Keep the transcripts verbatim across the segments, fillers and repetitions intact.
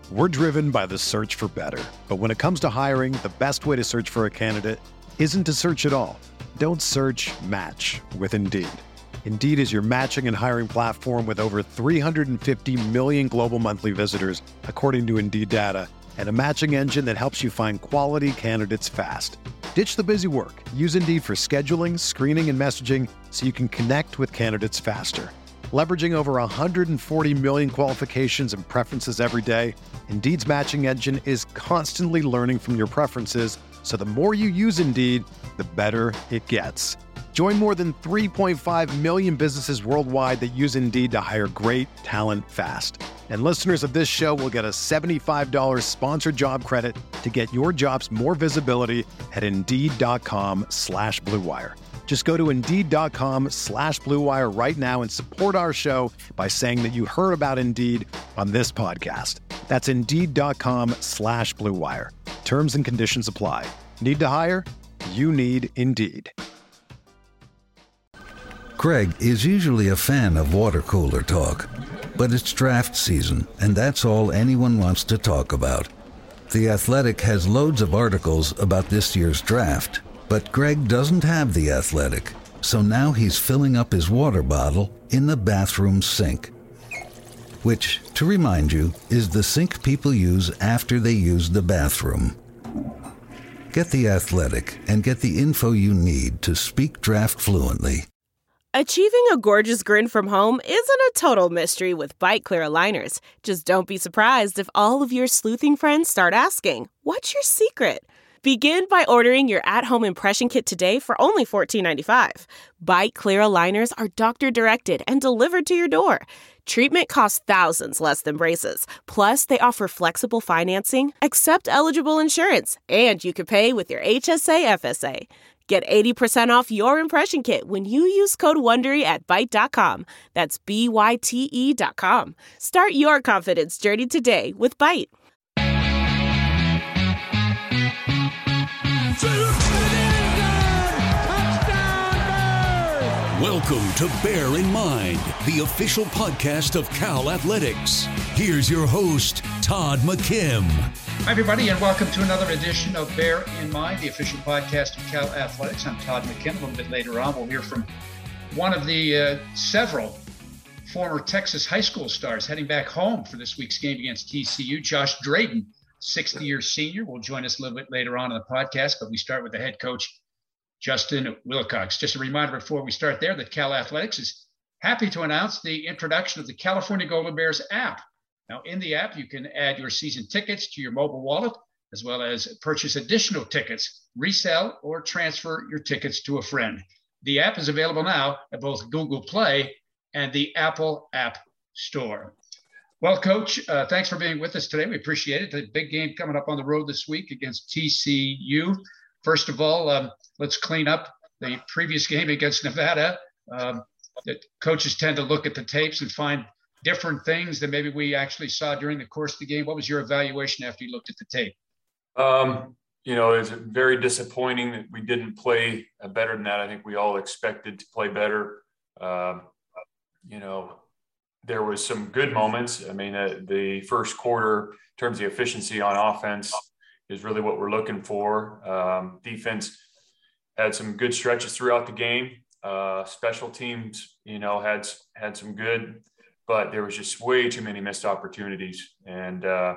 We're driven by the search for better. But when it comes to hiring, the best way to search for a candidate isn't to search at all. Don't search, match with Indeed. Indeed is your matching and hiring platform with over three hundred fifty million global monthly visitors, according to Indeed data, and a matching engine that helps you find quality candidates fast. Ditch the busy work. Use Indeed for scheduling, screening, and messaging so you can connect with candidates faster. Leveraging over one hundred forty million qualifications and preferences every day, Indeed's matching engine is constantly learning from your preferences, so the more you use Indeed, the better it gets. Join more than three point five million businesses worldwide that use Indeed to hire great talent fast. And listeners of this show will get a seventy-five dollars sponsored job credit to get your jobs more visibility at Indeed.com slash Blue Wire. Just go to Indeed.com slash Blue Wire right now and support our show by saying that you heard about Indeed on this podcast. That's Indeed.com slash Blue Wire. Terms and conditions apply. Need to hire? You need Indeed. Greg is usually a fan of water cooler talk, but it's draft season, and that's all anyone wants to talk about. The Athletic has loads of articles about this year's draft, but Greg doesn't have The Athletic, so now he's filling up his water bottle in the bathroom sink. Which, to remind you, is the sink people use after they use the bathroom. Get The Athletic and get the info you need to speak draft fluently. Achieving a gorgeous grin from home isn't a total mystery with Byte Clear aligners. Just don't be surprised if all of your sleuthing friends start asking, "What's your secret?" Begin by ordering your at-home impression kit today for only fourteen ninety-five. Byte Clear aligners are doctor-directed and delivered to your door. Treatment costs thousands less than braces. Plus, they offer flexible financing, accept eligible insurance, and you can pay with your H S A F S A. Get eighty percent off your impression kit when you use code WONDERY at Byte dot com. That's B Y T E dot com. Start your confidence journey today with Byte. Welcome to Bear in Mind, the official podcast of Cal Athletics. Here's your host, Todd McKim. Hi, everybody, and welcome to another edition of Bear in Mind, the official podcast of Cal Athletics. I'm Todd McKim. A little bit later on, we'll hear from one of the uh, several former Texas high school stars heading back home for this week's game against T C U. Josh Drayden, sixth-year senior, will join us a little bit later on in the podcast, but we start with the head coach, Justin Wilcox. Just a reminder before we start there that Cal Athletics is happy to announce the introduction of the California Golden Bears app. Now, in the app, you can add your season tickets to your mobile wallet, as well as purchase additional tickets, resell, or transfer your tickets to a friend. The app is available now at both Google Play and the Apple App Store. Well, Coach, uh, thanks for being with us today. We appreciate it. The big game coming up on the road this week against T C U. First of all, um, let's clean up the previous game against Nevada. Um, that coaches tend to look at the tapes and find different things than maybe we actually saw during the course of the game. What was your evaluation after you looked at the tape? Um, you know, it's very disappointing that we didn't play better than that. I think we all expected to play better. Um, you know, there was some good moments. I mean, uh, the first quarter, in terms of efficiency on offense, is really what we're looking for. Um, defense had some good stretches throughout the game. Uh, special teams, you know, had had some good, but there was just way too many missed opportunities. And, uh,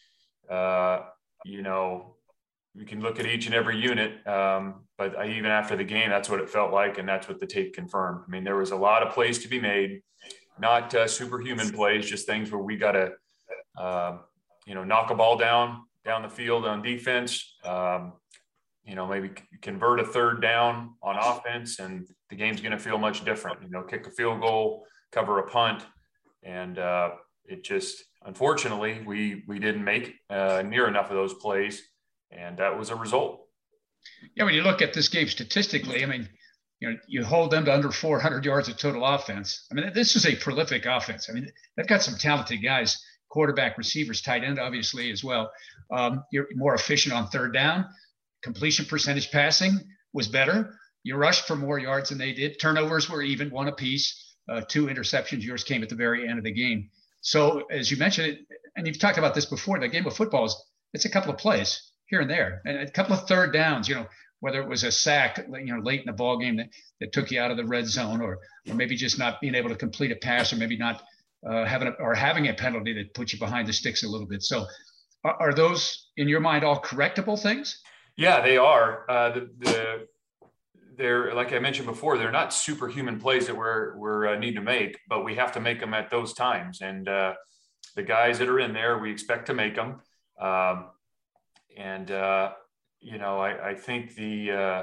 uh, you know, we can look at each and every unit, um, but I, even after the game, that's what it felt like, and that's what the tape confirmed. I mean, there was a lot of plays to be made, not uh, superhuman plays, just things where we got to, uh, you know, knock a ball down, down the field on defense, um, you know, maybe convert a third down on offense, and the game's going to feel much different. You know, kick a field goal, cover a punt, and uh, it just, unfortunately, we we didn't make uh, near enough of those plays, and that was a result. Yeah, when you look at this game statistically, I mean, you know, you hold them to under four hundred yards of total offense. I mean, this is a prolific offense. I mean, they've got some talented guys, quarterback, receivers, tight end, obviously, as well. Um, you're more efficient on third down. Completion percentage passing was better. You rushed for more yards than they did. Turnovers were even, one apiece. Uh, two interceptions. Yours came at the very end of the game. So as you mentioned, and you've talked about this before, the game of football is it's a couple of plays here and there, and a couple of third downs. You know, whether it was a sack, you know, late in the ball game that, that took you out of the red zone, or or maybe just not being able to complete a pass, or maybe not uh, having a, or having a penalty that puts you behind the sticks a little bit. So, are, are those in your mind all correctable things? Yeah, they are. Uh, the, the they're like I mentioned before, they're not superhuman plays that we're we're uh, need to make, but we have to make them at those times. And uh, the guys that are in there, we expect to make them. Um, and uh, you know, I, I think the uh,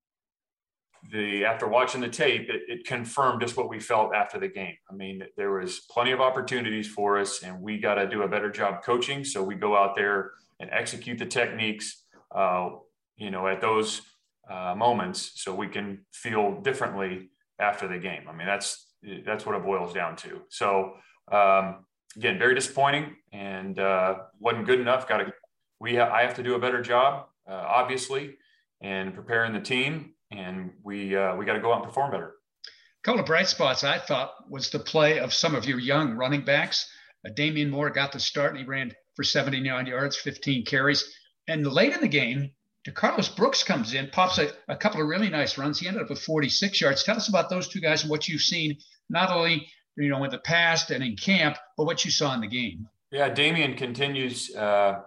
the after watching the tape, it, it confirmed just what we felt after the game. I mean, there was plenty of opportunities for us, and we got to do a better job coaching. So we go out there and execute the techniques, uh, you know, at those uh, moments, so we can feel differently after the game. I mean, that's that's what it boils down to. So um, again, very disappointing, and uh, wasn't good enough. Got to we ha- I have to do a better job, uh, obviously, in preparing the team. And we uh, we got to go out and perform better. A couple of bright spots I thought was the play of some of your young running backs. Uh, Damian Moore got the start, and he ran for seventy-nine yards, fifteen carries. And late in the game, DeCarlos Brooks comes in, pops a, a couple of really nice runs. He ended up with forty-six yards. Tell us about those two guys and what you've seen, not only you know in the past and in camp, but what you saw in the game. Yeah, Damian continues uh,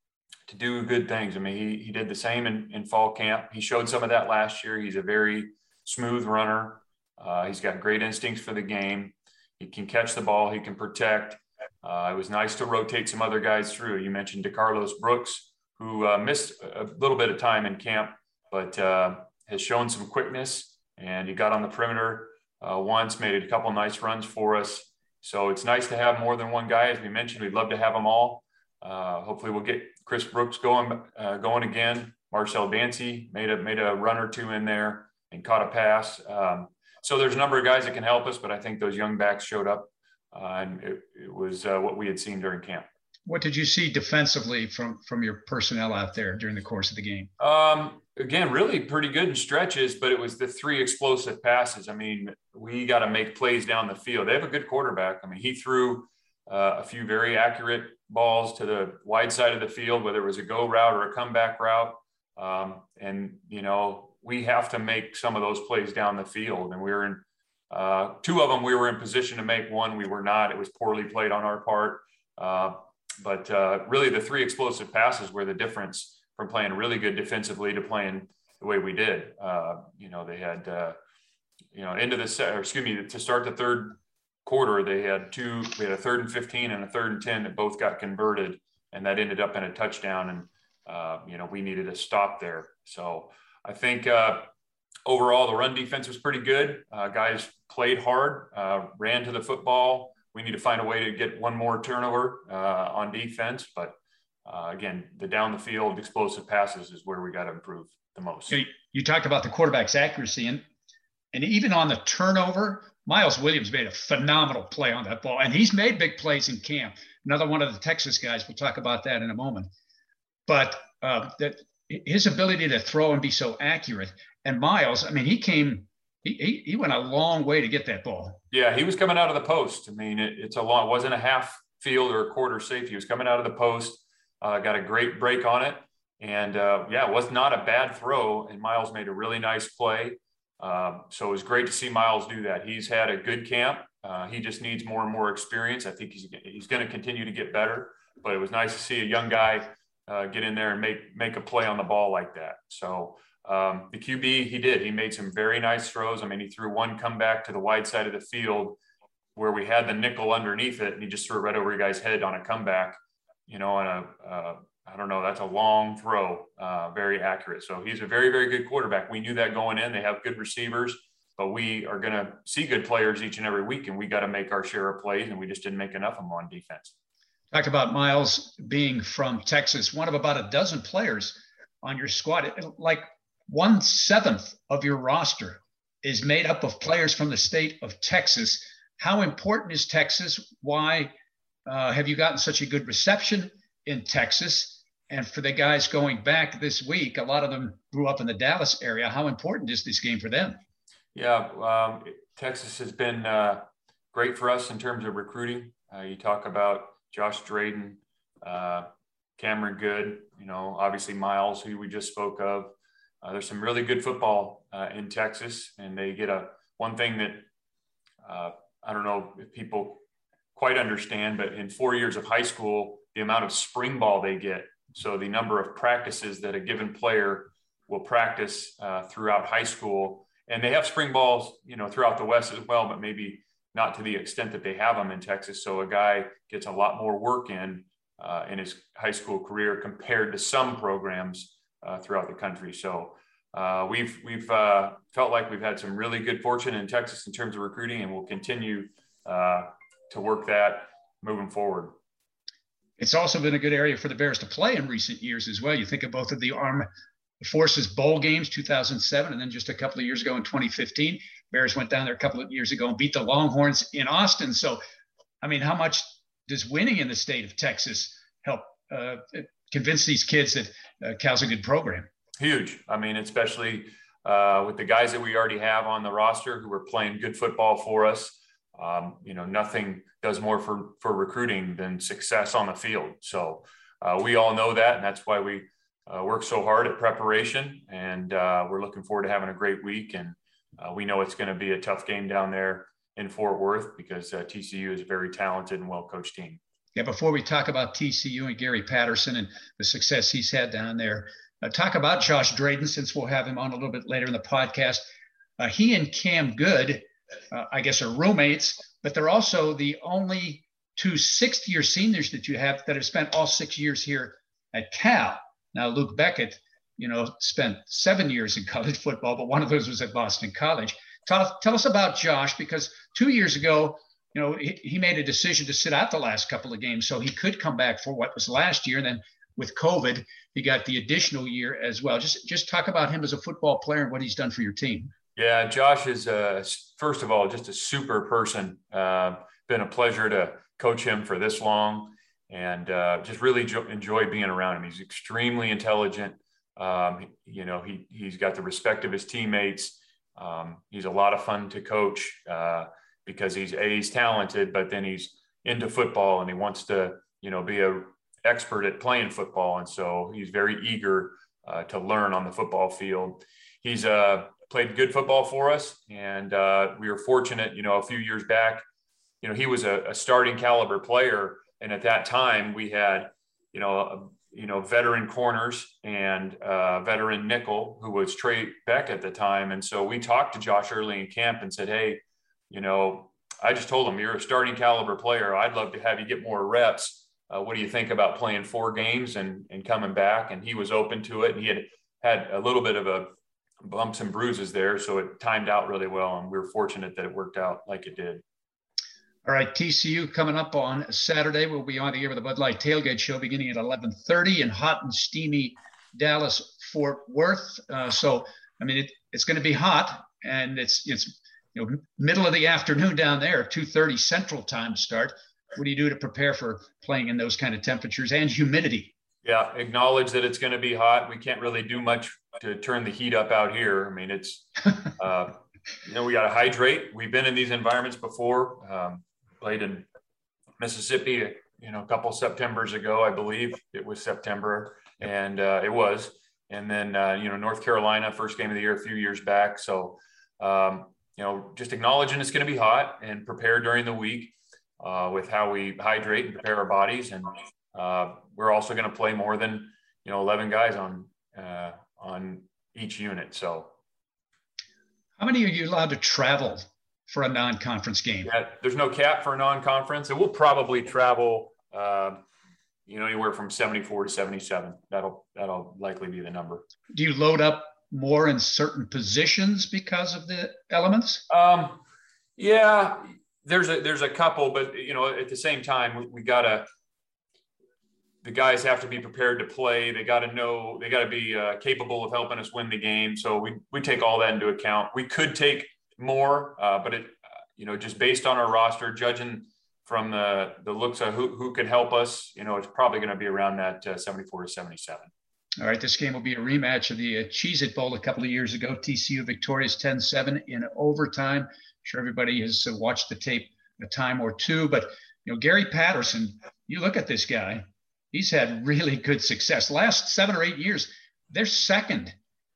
to do good things. I mean, he he did the same in, in fall camp. He showed some of that last year. He's a very smooth runner. Uh, he's got great instincts for the game. He can catch the ball. He can protect. Uh, it was nice to rotate some other guys through. You mentioned DeCarlos Brooks, who uh, missed a little bit of time in camp, but uh, has shown some quickness, and he got on the perimeter uh, once, made a couple nice runs for us. So it's nice to have more than one guy. As we mentioned, we'd love to have them all. Uh, hopefully we'll get Chris Brooks going, uh, going again. Marcel Dancy made a, made a run or two in there and caught a pass. Um, so there's a number of guys that can help us, but I think those young backs showed up uh, and it, it was uh, what we had seen during camp. What did you see defensively from, from your personnel out there during the course of the game? Um, again, really pretty good in stretches, but it was the three explosive passes. I mean, we got to make plays down the field. They have a good quarterback. I mean, he threw uh, a few very accurate balls to the wide side of the field, whether it was a go route or a comeback route. Um, and, you know, we have to make some of those plays down the field. And we were in uh, two of them, we were in position to make. One, we were not. It was poorly played on our part. Uh, But uh, really the three explosive passes were the difference from playing really good defensively to playing the way we did. Uh, you know, they had, uh, you know, into the set, or excuse me, to start the third quarter, they had two, we had a third and fifteen and a third and ten that both got converted, and that ended up in a touchdown. And, uh, you know, we needed a stop there. So I think uh, overall the run defense was pretty good. Uh, guys played hard, uh, ran to the football. We need to find a way to get one more turnover uh, on defense. But uh, again, the down the field explosive passes is where we got to improve the most. You, you talked about the quarterback's accuracy, and and even on the turnover, Miles Williams made a phenomenal play on that ball. And he's made big plays in camp. Another one of the Texas guys. We'll talk about that in a moment. But uh, that his ability to throw and be so accurate. And Miles, I mean, he came – He, he went a long way to get that ball. Yeah, he was coming out of the post. I mean, it, it's a long, it wasn't a half field or a quarter safe. He was coming out of the post, uh, got a great break on it. And uh, yeah, it was not a bad throw. And Miles made a really nice play. Um, so it was great to see Miles do that. He's had a good camp. Uh, he just needs more and more experience. I think he's, he's going to continue to get better, but it was nice to see a young guy uh, get in there and make, make a play on the ball like that. So Um, the Q B, he did. He made some very nice throws. I mean, he threw one comeback to the wide side of the field where we had the nickel underneath it, and he just threw it right over your guy's head on a comeback, you know, on a, uh, I don't know, that's a long throw, uh, very accurate. So he's a very, very good quarterback. We knew that going in. They have good receivers, but we are going to see good players each and every week, and we got to make our share of plays, and we just didn't make enough of them on defense. Talked about Miles being from Texas, one of about a dozen players on your squad. It, like, one seventh of your roster is made up of players from the state of Texas. How important is Texas? Why uh, have you gotten such a good reception in Texas? And for the guys going back this week, a lot of them grew up in the Dallas area. How important is this game for them? Yeah, um, Texas has been uh, great for us in terms of recruiting. Uh, you talk about Josh Drayden, uh, Cameron Good, you know, obviously Miles, who we just spoke of. Uh, there's some really good football uh, in Texas, and they get a one thing that uh, I don't know if people quite understand, but in four years of high school, the amount of spring ball they get. So the number of practices that a given player will practice uh, throughout high school, and they have spring balls, you know, throughout the West as well, but maybe not to the extent that they have them in Texas. So a guy gets a lot more work in uh, in his high school career compared to some programs uh, throughout the country. So uh, we've we've uh, felt like we've had some really good fortune in Texas in terms of recruiting, and we'll continue uh, to work that moving forward. It's also been a good area for the Bears to play in recent years as well. You think of both of the Armed Forces Bowl games, two thousand seven, and then just a couple of years ago in twenty fifteen. Bears went down there a couple of years ago and beat the Longhorns in Austin. So, I mean, how much does winning in the state of Texas help uh, convince these kids that uh, Cal's a good program? Huge. I mean, especially uh, with the guys that we already have on the roster who are playing good football for us. Um, you know, nothing does more for, for recruiting than success on the field. So uh, we all know that, and that's why we uh, work so hard at preparation. And uh, we're looking forward to having a great week. And uh, we know it's going to be a tough game down there in Fort Worth because uh, T C U is a very talented and well-coached team. Yeah, before we talk about T C U and Gary Patterson and the success he's had down there, uh, talk about Josh Drayden, since we'll have him on a little bit later in the podcast. Uh, he and Cam Good, Uh, I guess, are roommates, but they're also the only two sixth-year seniors that you have that have spent all six years here at Cal. Now, Luke Beckett, you know, spent seven years in college football, but one of those was at Boston College. Tell, tell us about Josh, because two years ago, you know, he, he made a decision to sit out the last couple of games so he could come back for what was last year. And then with COVID, he got the additional year as well. Just, just talk about him as a football player and what he's done for your team. Yeah, Josh is, uh, first of all, just a super person. Uh, been a pleasure to coach him for this long, and uh, just really jo- enjoy being around him. He's extremely intelligent. Um, you know, he, he's got the respect of his teammates. Um, he's a lot of fun to coach uh, because he's, A, he's talented, but then he's into football and he wants to, you know, be a expert at playing football. And so he's very eager uh, to learn on the football field. He's a, uh, played good football for us. And uh, we were fortunate, you know, a few years back, you know, he was a, a starting caliber player. And at that time we had, you know, a, you know, veteran corners and uh veteran nickel who was Trey Beck at the time. And so we talked to Josh early in camp and said, hey, you know, I just told him, you're a starting caliber player. I'd love to have you get more reps. Uh, what do you think about playing four games and, and coming back? And he was open to it. And he had had a little bit of a bumps and bruises there, so it timed out really well, and we were fortunate that it worked out like it did. All right, T C U coming up on Saturday. We'll be on the air with the Bud Light Tailgate Show beginning at eleven thirty in hot and steamy Dallas Fort Worth. Uh, so, I mean, it, it's going to be hot, and it's it's you know middle of the afternoon down there, two thirty Central Time start. What do you do to prepare for playing in those kind of temperatures and humidity? Yeah, acknowledge that it's going to be hot. We can't really do much to turn the heat up out here. I mean, it's, uh, you know, we got to hydrate. We've been in these environments before, um, played in Mississippi, you know, a couple Septembers ago, I believe it was September, and uh, it was. And then, uh, you know, North Carolina, first game of the year a few years back. So, um, you know, just acknowledging it's going to be hot and prepare during the week uh, with how we hydrate and prepare our bodies. And uh, we're also going to play more than, you know, eleven guys on, uh, on each unit. So how many are you allowed to travel for a non-conference game? Yeah, there's no cap for a non-conference, and we'll probably travel, uh, you know, anywhere from seventy-four to seventy-seven. That'll, that'll likely be the number. Do you load up more in certain positions because of the elements? Um, yeah, there's a, there's a couple, but you know, at the same time, we, we gotta, the guys have to be prepared to play. They got to know, they got to be uh, capable of helping us win the game. So we, we take all that into account. We could take more, uh, but it, uh, you know, just based on our roster, judging from the, the looks of who, who can help us, you know, it's probably going to be around that uh, seventy-four to seventy-seven. All right. This game will be a rematch of the uh, Cheez-It Bowl a couple of years ago. T C U victorious ten seven in overtime. I'm sure everybody has uh, watched the tape a time or two, but You know, Gary Patterson, you look at this guy, he's had really good success. Last seven or eight years, they're second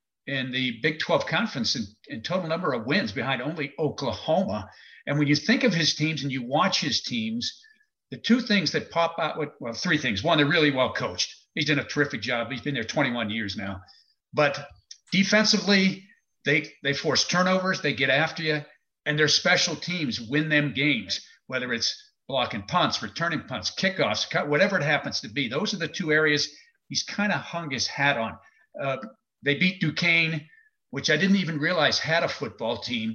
in the Big twelve Conference in, in total number of wins, behind only Oklahoma. And when you think of his teams and you watch his teams, the two things that pop out, with, well, three things. One, they're really well coached. He's done a terrific job. He's been there twenty-one years now. But defensively, they they force turnovers, they get after you, and their special teams win them games, whether it's blocking punts, returning punts, kickoffs, whatever it happens to be. Those are the two areas he's kind of hung his hat on. Uh, they beat Duquesne, which I didn't even realize had a football team.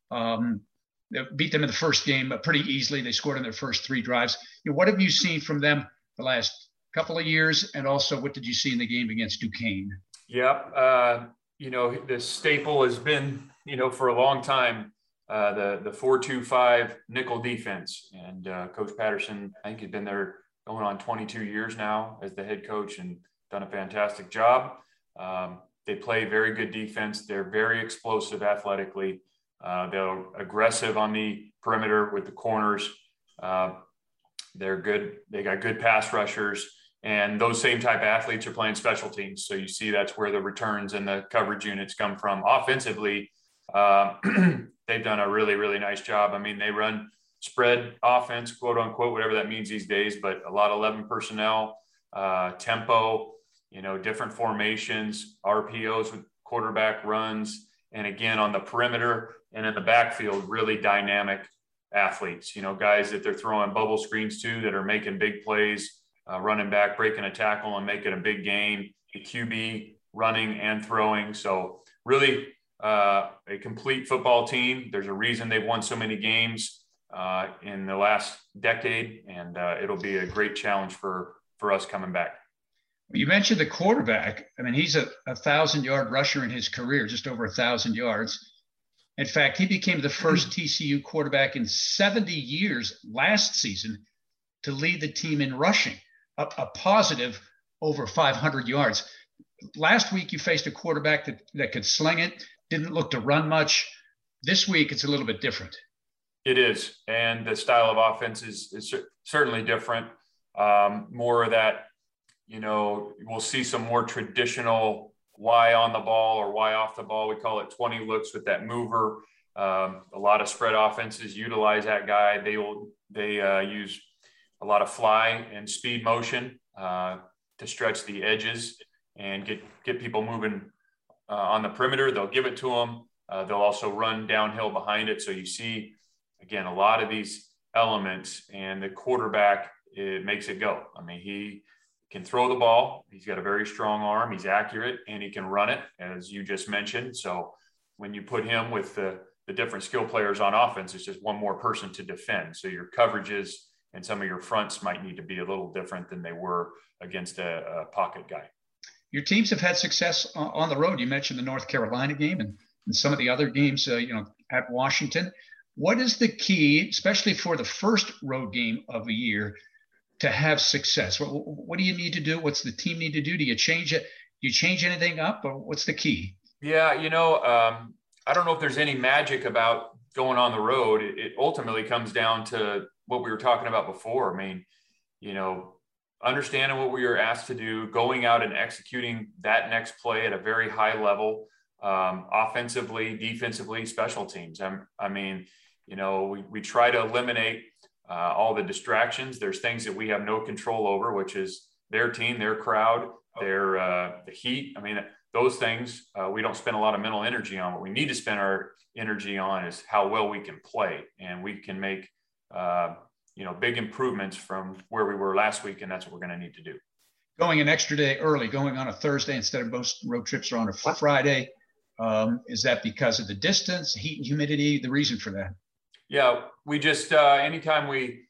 Um, they beat them in the first game pretty easily. They scored in their first three drives. You know, what have you seen from them the last couple of years? And also, what did you see in the game against Duquesne? Yep. Uh, you know, the staple has been, you know, for a long time, uh, the the four two five nickel defense. And uh, Coach Patterson, I think he's been there going on twenty-two years now as the head coach and done a fantastic job. Um, they play very good defense. They're very explosive athletically. Uh, they're aggressive on the perimeter with the corners. Uh, they're good. They got good pass rushers. And those same type of athletes are playing special teams. So you see that's where the returns and the coverage units come from. Offensively, uh, they've done a really, really nice job. I mean, they run spread offense, quote unquote, whatever that means these days, but a lot of eleven personnel, uh, tempo, you know, different formations, R P Os with quarterback runs. And again, on the perimeter and in the backfield, really dynamic athletes, you know, guys that they're throwing bubble screens to that are making big plays. Uh, running back, breaking a tackle and making a big gain, the Q B running and throwing. So really uh, a complete football team. There's a reason they've won so many games uh, in the last decade, and uh, it'll be a great challenge for, for us coming back. You mentioned the quarterback. I mean, he's a, a thousand-yard rusher in his career, just over a thousand yards. In fact, he became the first T C U quarterback in seventy years last season to lead the team in rushing. A, a positive over five hundred yards. Last week, you faced a quarterback that, that could sling it, didn't look to run much. This week, it's a little bit different. It is. And the style of offense is, is certainly different. Um, more of that, you know, we'll see some more traditional Y on the ball or Y off the ball. We call it twenty looks with that mover. Um, a lot of spread offenses utilize that guy. They will, they uh, use a lot of fly and speed motion uh, to stretch the edges and get, get people moving uh, on the perimeter. They'll give it to them. Uh, they'll also run downhill behind it. So you see, again, a lot of these elements, and the quarterback, it makes it go. I mean, he can throw the ball. He's got a very strong arm. He's accurate, and he can run it, as you just mentioned. So when you put him with the, the different skill players on offense, it's just one more person to defend. So your coverages and some of your fronts might need to be a little different than they were against a, a pocket guy. Your teams have had success on the road. You mentioned the North Carolina game and, and some of the other games, uh, you know, at Washington. What is the key, especially for the first road game of a year, to have success? What, what do you need to do? What's the team need to do? Do you change it? Do you change anything up, or what's the key? Yeah, you know, um, I don't know if there's any magic about going on the road. It, it ultimately comes down to what we were talking about before. I mean, you know, understanding what we were asked to do, going out and executing that next play at a very high level, um, offensively, defensively, special teams. I'm, I mean, you know, we, we try to eliminate uh, all the distractions. There's things that we have no control over, which is their team, their crowd, their uh, the heat. I mean, those things uh, we don't spend a lot of mental energy on. What we need to spend our energy on is how well we can play, and we can make Uh, you know, big improvements from where we were last week, and that's what we're going to need to do. Going an extra day early, going on a Thursday instead of most road trips are on a Friday. Um, is that because of the distance, heat and humidity, the reason for that? Yeah, we just, uh, anytime we,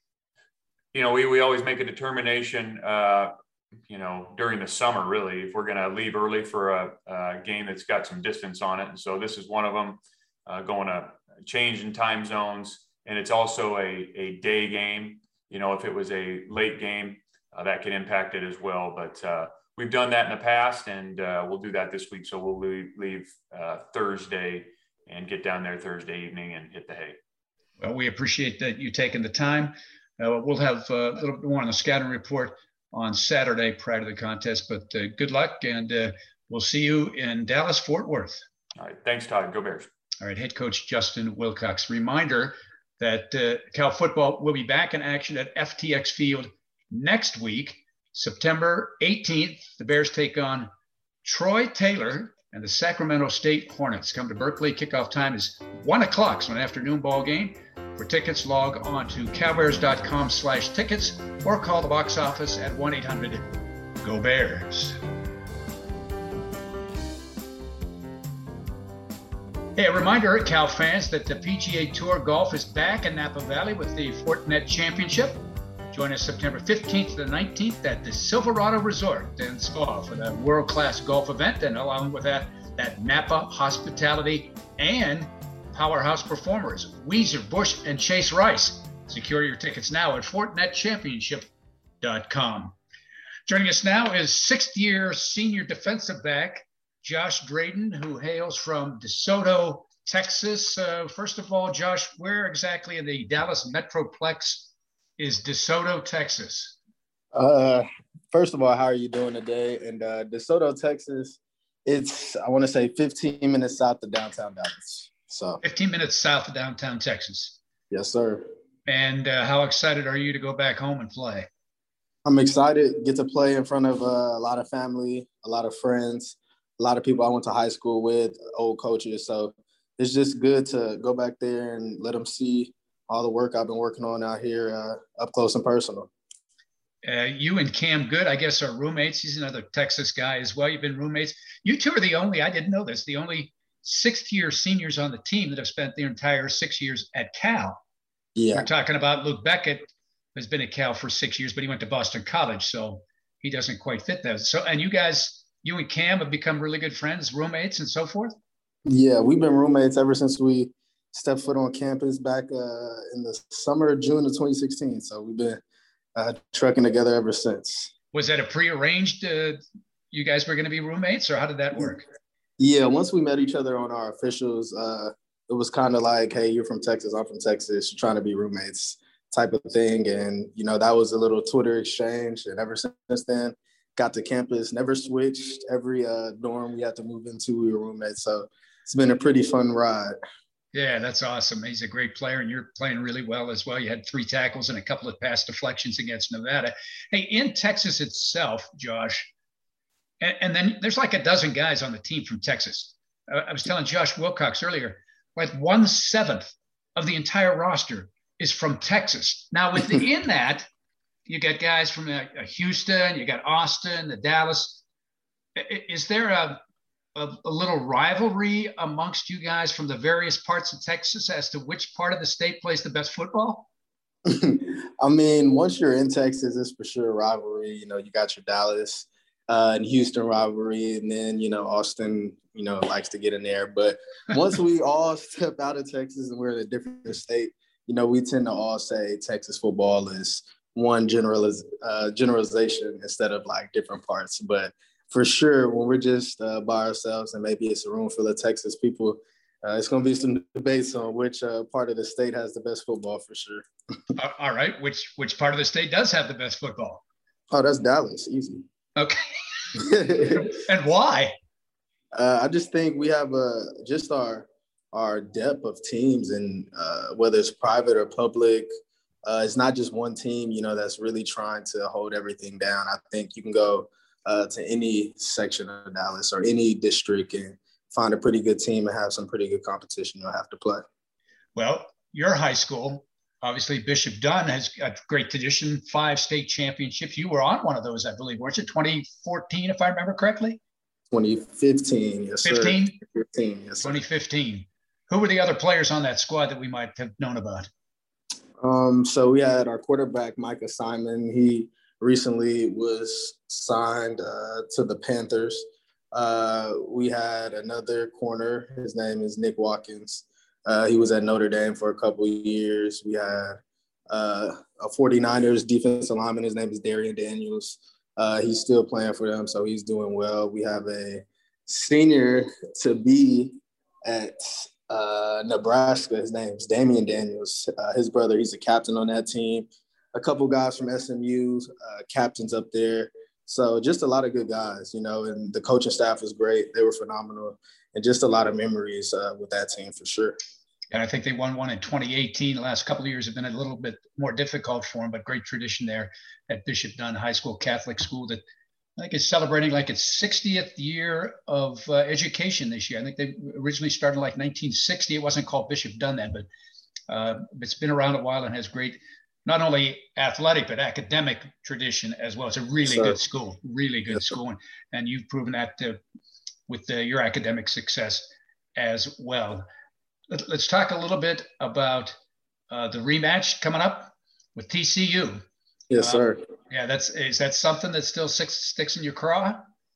you know, we, we always make a determination, uh, you know, during the summer, really, if we're going to leave early for a, a game that's got some distance on it. And so this is one of them, uh, going to change in time zones. And it's also a, a day game. You know, if it was a late game, uh, that could impact it as well. But uh, we've done that in the past, and uh, we'll do that this week. So we'll leave, leave uh, Thursday and get down there Thursday evening and hit the hay. Well, we appreciate that you taking the time. Uh, we'll have uh, a little bit more on the scouting report on Saturday prior to the contest, but uh, good luck, and uh, we'll see you in Dallas, Fort Worth. All right. Thanks, Todd. Go Bears. All right. Head coach Justin Wilcox. Reminder that uh, Cal football will be back in action at F T X Field next week, September eighteenth. The Bears take on Troy Taylor and the Sacramento State Hornets. Come to Berkeley. Kickoff time is one o'clock, so an afternoon ball game. For tickets, log on to cowbears.com slash tickets or call the box office at one eight hundred go bears. Hey, a reminder, Cal fans, that the P G A Tour Golf is back in Napa Valley with the Fortinet Championship. Join us September fifteenth to the nineteenth at the Silverado Resort and Spa for the world-class golf event, and along with that, that Napa hospitality and powerhouse performers, Weezer, Bush, and Chase Rice. Secure your tickets now at fortinet championship dot com. Joining us now is sixth-year senior defensive back Josh Drayden, who hails from DeSoto, Texas. Uh, first of all, Josh, where exactly in the Dallas Metroplex is DeSoto, Texas? Uh, first of all, how are you doing today? And uh, DeSoto, Texas, it's, I want to say fifteen minutes south of downtown Dallas. So fifteen minutes south of downtown Texas. Yes, sir. And uh, how excited are you to go back home and play? I'm excited, get to play in front of uh, a lot of family, a lot of friends, a lot of people I went to high school with, old coaches. So it's just good to go back there and let them see all the work I've been working on out here uh, up close and personal. Uh, you and Cam Good, I guess, are roommates. He's another Texas guy as well. You've been roommates. You two are the only, I didn't know this, the only sixth-year seniors on the team that have spent their entire six years at Cal. Yeah. We're talking about Luke Beckett, has been at Cal for six years, but he went to Boston College, so he doesn't quite fit that. So, and you guys, you and Cam have become really good friends, roommates, and so forth? Yeah, we've been roommates ever since we stepped foot on campus back uh, in the summer, June of twenty sixteen. So we've been uh, trucking together ever since. Was that a prearranged, uh, you guys were going to be roommates, or how did that work? Yeah, once we met each other on our officials, uh, it was kind of like, hey, you're from Texas, I'm from Texas, you're trying to be roommates type of thing. And, you know, that was a little Twitter exchange. And ever since then, got to campus, never switched. Every uh, dorm we had to move into, we were roommates. So it's been a pretty fun ride. Yeah, that's awesome. He's a great player, and you're playing really well as well. You had three tackles and a couple of pass deflections against Nevada. Hey, in Texas itself, Josh, and, and then there's like a dozen guys on the team from Texas. I, I was telling Josh Wilcox earlier, like one seventh of the entire roster is from Texas. Now, within that, you got guys from uh, Houston, you got Austin, the Dallas. Is there a A, a little rivalry amongst you guys from the various parts of Texas as to which part of the state plays the best football? I mean, once you're in Texas, it's for sure a rivalry. You know, you got your Dallas uh, and Houston rivalry, and then, you know, Austin, you know, likes to get in there. But once we all step out of Texas and we're in a different state, you know, we tend to all say Texas football is one generaliz- uh, generalization instead of like different parts. But for sure, when we're just uh, by ourselves and maybe it's a room full of Texas people, uh, it's going to be some debates on which uh, part of the state has the best football for sure. All right. Which which part of the state does have the best football? Oh, that's Dallas. Easy. Okay. And why? Uh, I just think we have uh, just our our depth of teams, and uh, whether it's private or public, uh, it's not just one team, you know, that's really trying to hold everything down. I think you can go Uh, to any section of Dallas or any district and find a pretty good team and have some pretty good competition you'll have to play. Well, your high school, obviously Bishop Dunn, has got great tradition, five state championships. You were on one of those, I believe, weren't you? twenty fourteen, if I remember correctly? twenty fifteen, yes, sir. fifteen? fifteen, yes, sir. twenty fifteen. Who were the other players on that squad that we might have known about? Um, so we had our quarterback, Micah Simon. He recently was signed uh, to the Panthers. Uh, we had another corner. His name is Nick Watkins. Uh, he was at Notre Dame for a couple of years. We had uh, a forty-niners defensive lineman. His name is Darian Daniels. Uh, he's still playing for them, so he's doing well. We have a senior to be at uh, Nebraska. His name is Damian Daniels. Uh, his brother, he's a captain on that team. a couple guys from S M U, uh, captains up there. So just a lot of good guys, you know, and the coaching staff was great. They were phenomenal, and just a lot of memories uh, with that team for sure. And I think they won one in twenty eighteen. The last couple of years have been a little bit more difficult for them, but great tradition there at Bishop Dunn High School, Catholic school that I think is celebrating like its sixtieth year of uh, education this year. I think they originally started like nineteen sixty. It wasn't called Bishop Dunn then, but uh, it's been around a while and has great, not only athletic, but academic tradition as well. It's a really Sure. good school, really good Yes, school. And, and you've proven that uh, with uh, your academic success as well. Let, let's talk a little bit about uh, the rematch coming up with T C U. Yes, Uh, sir. Yeah, that's is that something that still sticks, sticks in your craw?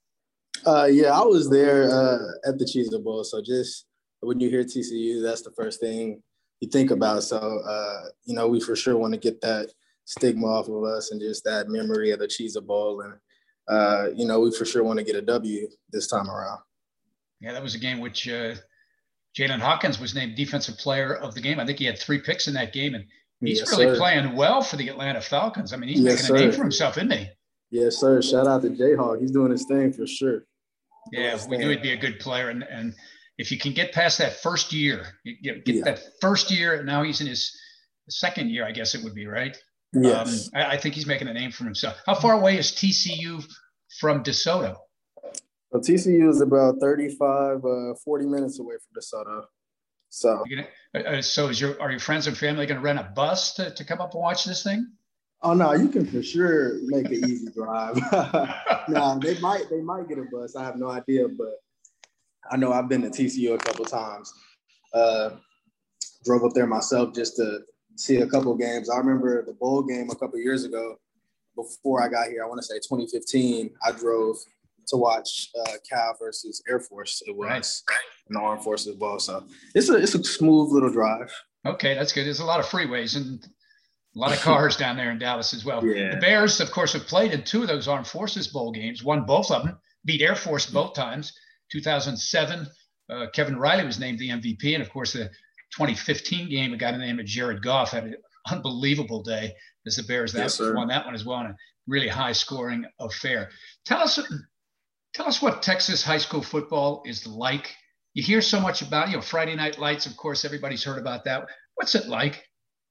Uh, yeah, I was there uh, at the Cheez It Bowl. So just when you hear T C U, that's the first thing you think about. So, uh, you know, we for sure want to get that stigma off of us and just that memory of the Cheez It Bowl. And, uh, you know, we for sure want to get a W this time around. Yeah, that was a game which uh, Jalen Hawkins was named defensive player of the game. I think he had three picks in that game, and he's Yes, really sir. playing well for the Atlanta Falcons. I mean, he's Yes, making a name sir. for himself, isn't he? Yes, sir. Shout out to Jayhawk. He's doing his thing for sure. Yeah, Yes, we man. knew he'd be a good player. And, and if you can get past that first year, you get, get Yeah. that first year, and now he's in his second year, I guess it would be, right? Yes. Um, I, I think he's making a name for himself. How far away is T C U from DeSoto? Well, T C U is about thirty-five, uh, forty minutes away from DeSoto. So, You gonna, uh, uh, so is your are your friends and family going to rent a bus to, to come up and watch this thing? oh no, you can for sure make an easy drive. no, they might they might get a bus. I have no idea, but I know I've been to T C U a couple times. Uh, drove up there myself just to see a couple games. I remember the bowl game a couple years ago. Before I got here, I want to say twenty fifteen. I drove to watch uh, Cal versus Air Force. It was Right. an Armed Forces ball, so it's a it's a smooth little drive. Okay, that's good. There's a lot of freeways and a lot of cars down there in Dallas as well. Yeah. The Bears, of course, have played in two of those Armed Forces Bowl games, won both of them, beat Air Force both times. two thousand seven, uh, Kevin Riley was named the M V P. And, of course, the twenty fifteen game, a guy named Jared Goff had an unbelievable day as the Bears that Yes, sir. won that one as well in a really high-scoring affair. Tell us, tell us what Texas high school football is like. You hear so much about, you know, Friday Night Lights, of course, everybody's heard about that. What's it like?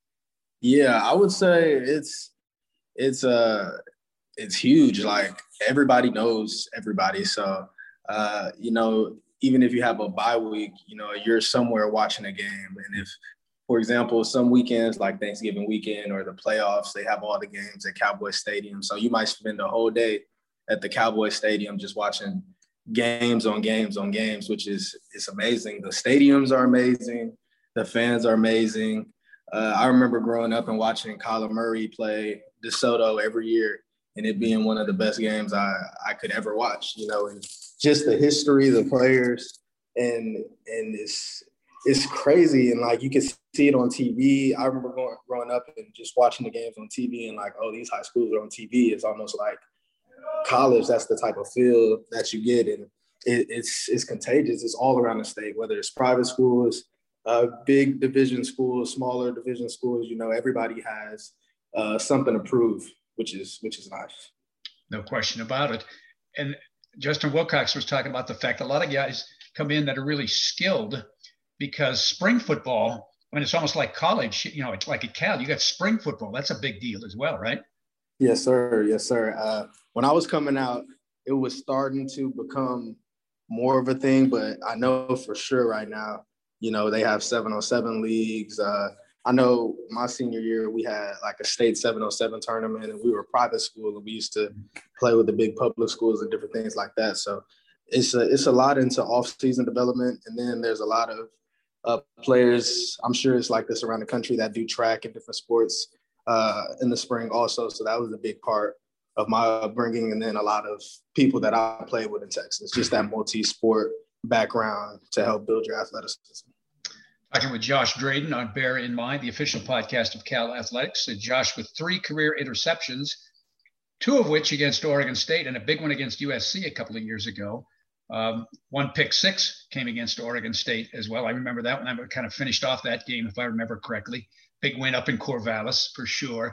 Yeah, I would say it's it's uh it's huge. Like everybody knows everybody. So uh, you know, even if you have a bye week, you know, you're somewhere watching a game. And if, for example, some weekends like Thanksgiving weekend or the playoffs, they have all the games at Cowboy Stadium. So you might spend a whole day at the Cowboy Stadium just watching games on games on games, which is it's amazing. The stadiums are amazing. The fans are amazing. Uh, I remember growing up and watching Kyler Murray play DeSoto every year, and it being one of the best games I, I could ever watch, you know, and just the history, the players, and and it's it's crazy. And, like, you can see it on T V. I remember going, growing up and just watching the games on T V and, like, oh, these high schools are on T V. It's almost like college. That's the type of feel that you get, and it, it's it's contagious. It's all around the state, whether it's private schools, uh, big division schools, smaller division schools. You know, everybody has uh, something to prove, which is which is nice. No question about it. And Justin Wilcox was talking about the fact a lot of guys come in that are really skilled because spring football, I mean, it's almost like college. You know, it's like at Cal, you got spring football. That's a big deal as well, right? Yes, sir. Yes, sir. Uh, when I was coming out, it was starting to become more of a thing, but I know for sure right now, you know, they have seven oh seven leagues. Uh, I know my senior year, we had like a state seven oh seven tournament, and we were a private school, and we used to play with the big public schools and different things like that. So it's a, it's a lot into off-season development. And then there's a lot of uh, players, I'm sure it's like this around the country, that do track and different sports uh, in the spring also. So that was a big part of my upbringing. And then a lot of people that I played with in Texas, just that multi-sport background to help build your athleticism. Talking with Josh Drayden on Bear in Mind, the official podcast of Cal Athletics. And Josh with three career interceptions, two of which against Oregon State and a big one against U S C a couple of years ago. Um, one pick six came against Oregon State as well. I remember that one. I kind of finished off that game, if I remember correctly. Big win up in Corvallis for sure.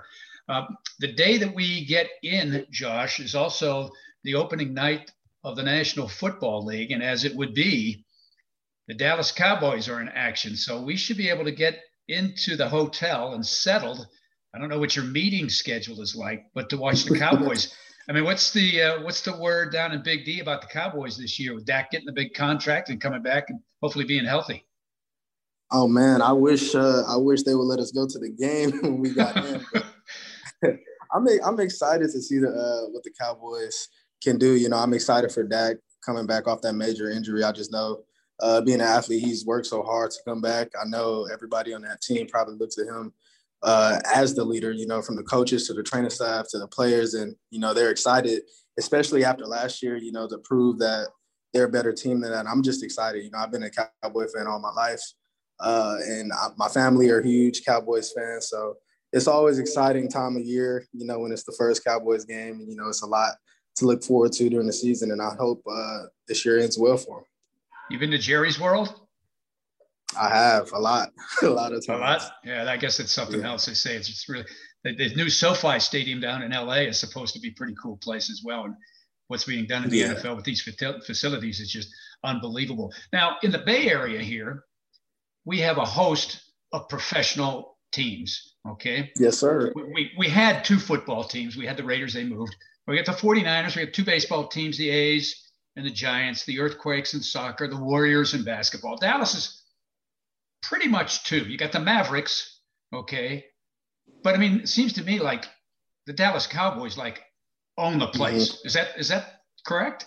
Uh, the day that we get in, Josh, is also the opening night of the National Football League. And as it would be, the Dallas Cowboys are in action. So we should be able to get into the hotel and settled. I don't know what your meeting schedule is like, but to watch the Cowboys. I mean, what's the uh, what's the word down in Big D about the Cowboys this year with Dak getting the big contract and coming back and hopefully being healthy? Oh man, I wish uh, I wish they would let us go to the game when we got in. But I'm I'm excited to see the uh, what the Cowboys can do. You know, I'm excited for Dak coming back off that major injury. I just know uh, being an athlete, he's worked so hard to come back. I know everybody on that team probably looks at him uh, as the leader, you know, from the coaches to the training staff to the players. And, you know, they're excited, especially after last year, you know, to prove that they're a better team than that. I'm just excited. You know, I've been a Cowboy fan all my life. Uh, and I, my family are huge Cowboys fans. So it's always exciting time of year, you know, when it's the first Cowboys game. And, you know, it's a lot to look forward to during the season. And I hope uh, this year ends well for them. You've been to Jerry's World? I have a lot, a lot of times. A lot? Yeah, I guess it's something yeah. else. They say it's just really the, the new SoFi Stadium down in L A is supposed to be a pretty cool place as well. And what's being done in the yeah. N F L with these facilities is just unbelievable. Now, in the Bay Area here, we have a host of professional teams, okay? Yes, sir. We, we, we had two football teams. We had the Raiders, they moved. We got the forty-niners, we have two baseball teams, the A's and the Giants, the Earthquakes in soccer, the Warriors in basketball. Dallas is pretty much two. You got the Mavericks, okay? But, I mean, it seems to me like the Dallas Cowboys, like, own the place. Mm-hmm. Is that is that correct?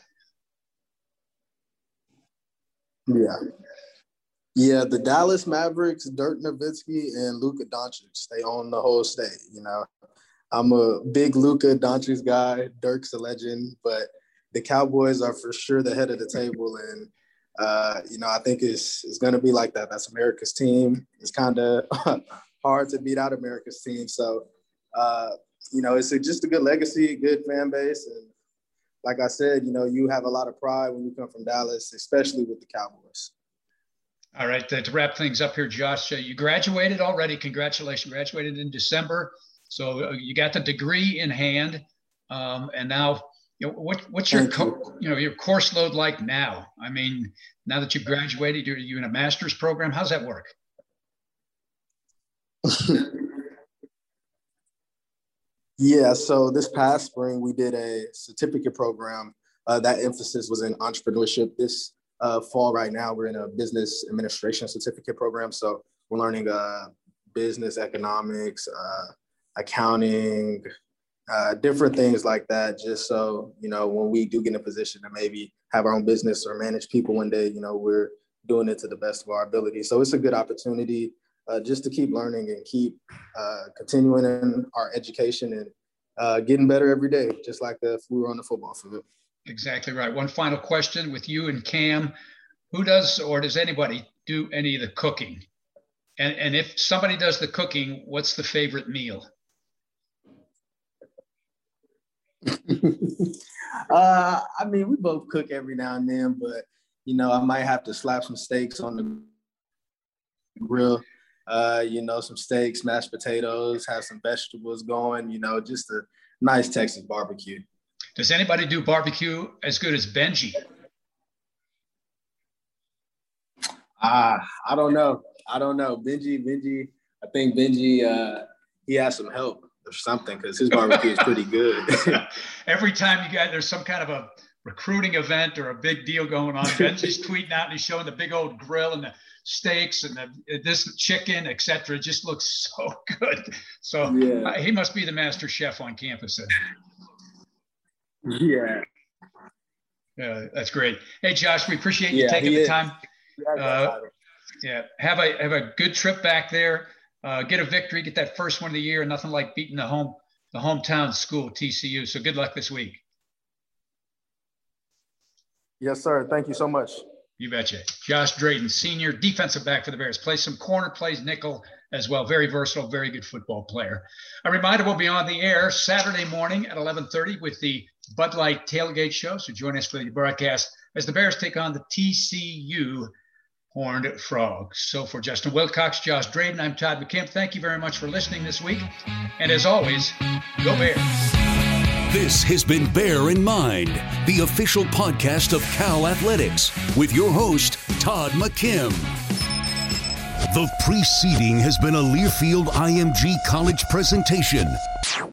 Yeah. Yeah, the Dallas Mavericks, Dirk Nowitzki, and Luka Doncic, they own the whole state, you know. I'm a big Luka Doncic guy. Dirk's a legend, but the Cowboys are for sure the head of the table, and, uh, you know, I think it's, it's going to be like that. That's America's team. It's kind of hard to beat out America's team. So, uh, you know, it's a, just a good legacy, good fan base, and like I said, you know, you have a lot of pride when you come from Dallas, especially with the Cowboys. All right, uh, to wrap things up here, Josh, uh, you graduated already. Congratulations, graduated in December. So uh, you got the degree in hand, um, and now, you know, what, what's your co- you know your course load like now? I mean, now that you've graduated, you're you in a master's program. How's that work? Yeah, so this past spring we did a certificate program. Uh, that emphasis was in entrepreneurship. This uh, fall, right now, we're in a business administration certificate program. So we're learning uh, business economics, uh, accounting, uh, different things like that, just so, you know, when we do get in a position to maybe have our own business or manage people one day, you know, we're doing it to the best of our ability. So it's a good opportunity uh, just to keep learning and keep uh, continuing in our education and uh, getting better every day, just like if we were on the football field. Exactly right. One final question with you and Cam. Who does, or does anybody do any of the cooking? And, and if somebody does the cooking, what's the favorite meal? uh, I mean, we both cook every now and then, but, you know, I might have to slap some steaks on the grill, uh, you know, some steaks, mashed potatoes, have some vegetables going, you know, just a nice Texas barbecue. Does anybody do barbecue as good as Benji? Ah, uh, I don't know. I don't know. Benji, Benji, I think Benji, uh, he has some help or something because his barbecue is pretty good. Every time you got, there's some kind of a recruiting event or a big deal going on, Benji's tweeting out and he's showing the big old grill and the steaks and the, this chicken, et cetera. It just looks so good. So yeah. uh, he must be the master chef on campus. Yeah. Uh, that's great. Hey, Josh, we appreciate you yeah, taking the is. time. Uh, yeah. Have a, have a good trip back there. Uh, get a victory, get that first one of the year. Nothing like beating the home, the hometown school, T C U. So good luck this week. Yes, sir. Thank you so much. You betcha. Josh Drayton, senior defensive back for the Bears. Plays some corner, plays nickel as well. Very versatile, very good football player. A reminder, we'll be on the air Saturday morning at eleven thirty with the Bud Light Tailgate Show. So join us for the broadcast as the Bears take on the T C U horned frogs. So for Justin Wilcox, Josh Drayden, I'm Todd McKemp. Thank you very much for listening this week. And as always, go Bears. This has been Bear in Mind, the official podcast of Cal Athletics, with your host, Todd McKim. The preceding has been a Learfield I M G College presentation.